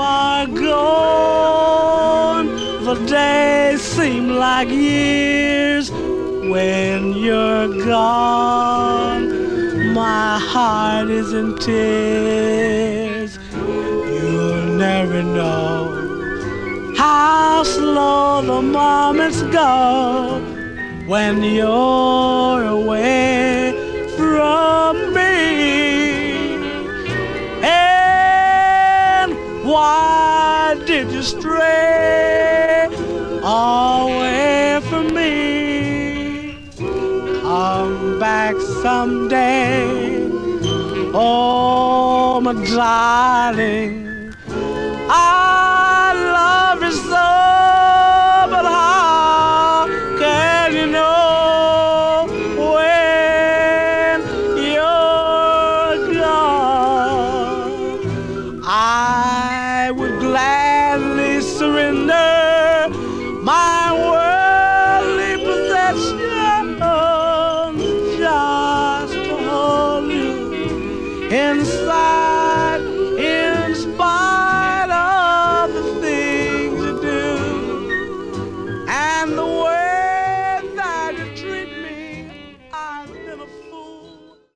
are gone, the days seem like years when you're gone. My heart is in tears. You'll never know how slow the moments go when you're away from me. And why did you stray away from me? Come back someday, oh my darling. I love you so, but how can you know when you're gone? I would gladly surrender my worldly possessions just to hold you inside